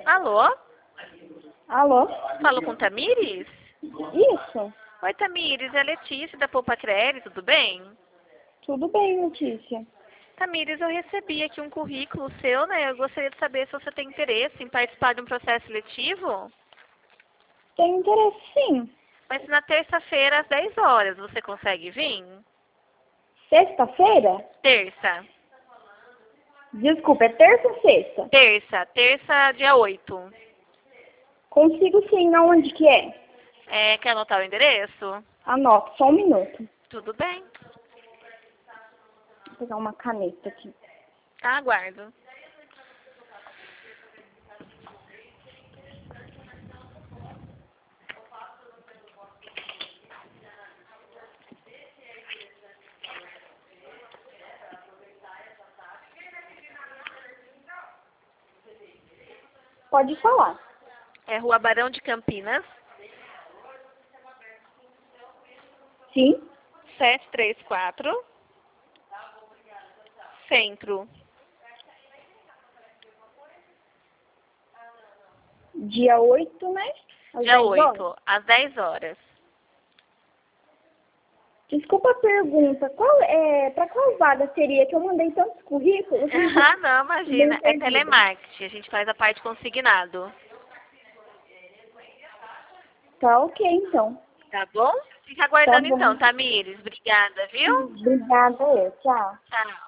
Alô? Alô? Falo com Tamires? Isso. Oi, Tamires, é a Letícia da Poupa Crédito, tudo bem? Tudo bem, Letícia? Tamires, eu recebi aqui um currículo seu, né? Eu gostaria de saber se você tem interesse em participar de um processo seletivo. Tenho interesse, sim. Vai ser na terça-feira, às 10 horas. Você consegue vir? Sexta-feira? Terça. Desculpa, é terça ou sexta? Terça, dia 8. Consigo sim, aonde que é? Quer anotar o endereço? Anote, só um minuto. Tudo bem. Vou pegar uma caneta aqui. Aguardo. Pode falar. É Rua Barão de Campinas, Sim? 734, Centro. Dia 8, né? Às Dia 10 horas. 8, às 10 horas. Desculpa a pergunta. Para qual vaga seria? Que eu mandei tantos currículos. Ah, não, Bem imagina. É perdida. telemarketing. A gente faz a parte consignado. Tá ok, então. Tá bom? Fica Tá aguardando então, bom. Tamires. Obrigada, viu? Obrigada, eu. Tchau. Tchau.